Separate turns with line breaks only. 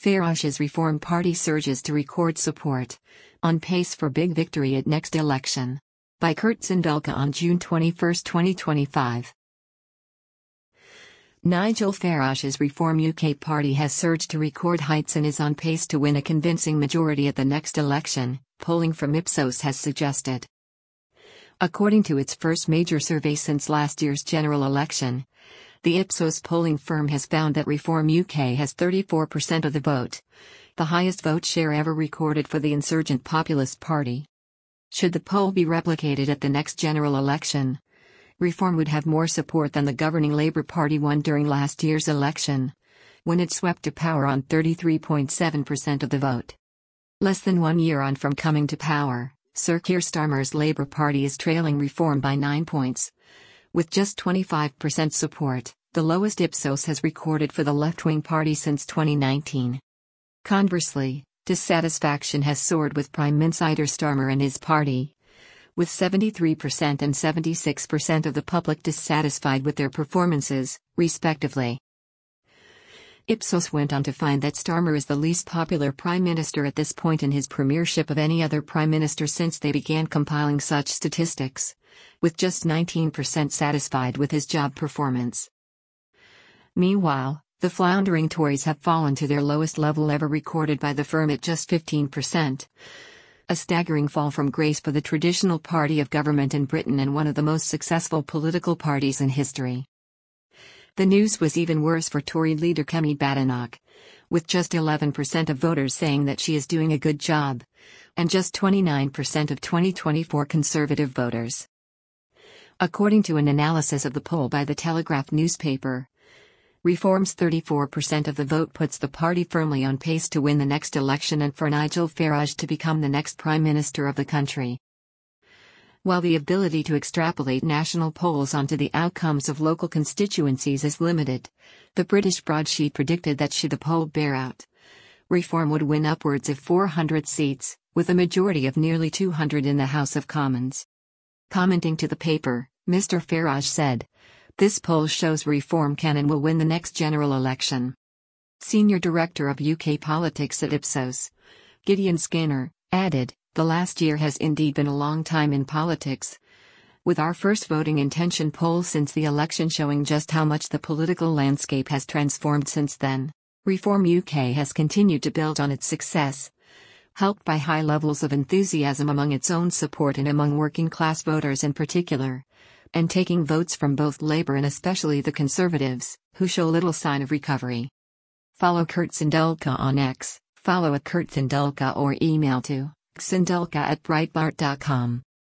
Faraj's Reform Party surges to record support. On pace for big victory at next election. By Kurt Zindulka on June 21, 2025. Nigel Farage's Reform UK party has surged to record heights and is on pace to win a convincing majority at the next election, polling from Ipsos has suggested. According to its first major survey since last year's general election, the Ipsos polling firm has found that Reform UK has 34% of the vote, the highest vote share ever recorded for the insurgent Populist Party. Should the poll be replicated at the next general election, Reform would have more support than the governing Labour Party won during last year's election, when it swept to power on 33.7% of the vote. Less than 1 year on from coming to power, Sir Keir Starmer's Labour Party is trailing Reform by 9 points. With just 25% support, the lowest Ipsos has recorded for the left-wing party since 2019. Conversely, dissatisfaction has soared with Prime Minister Starmer and his party, with 73% and 76% of the public dissatisfied with their performances, respectively. Ipsos went on to find that Starmer is the least popular prime minister at this point in his premiership of any other prime minister since they began compiling such statistics, with just 19% satisfied with his job performance. Meanwhile, the floundering Tories have fallen to their lowest level ever recorded by the firm at just 15%. A staggering fall from grace for the traditional party of government in Britain and one of the most successful political parties in history. The news was even worse for Tory leader Kemi Badenoch, with just 11% of voters saying that she is doing a good job, and just 29% of 2024 Conservative voters. According to an analysis of the poll by the Telegraph newspaper, Reform's 34% of the vote puts the party firmly on pace to win the next election and for Nigel Farage to become the next Prime Minister of the country. While the ability to extrapolate national polls onto the outcomes of local constituencies is limited, the British broadsheet predicted that should the poll bear out, Reform would win upwards of 400 seats, with a majority of nearly 200 in the House of Commons. Commenting to the paper, Mr. Farage said, "This poll shows Reform can and will win the next general election." Senior Director of UK Politics at Ipsos, Gideon Skinner, added, "The last year has indeed been a long time in politics, with our first voting intention poll since the election showing just how much the political landscape has transformed since then. Reform UK has continued to build on its success, helped by high levels of enthusiasm among its own support and among working-class voters in particular, and taking votes from both Labour and especially the Conservatives, who show little sign of recovery." Follow Kurt Zindulka on X, follow @KurtZindulka or email to xindulka@breitbart.com.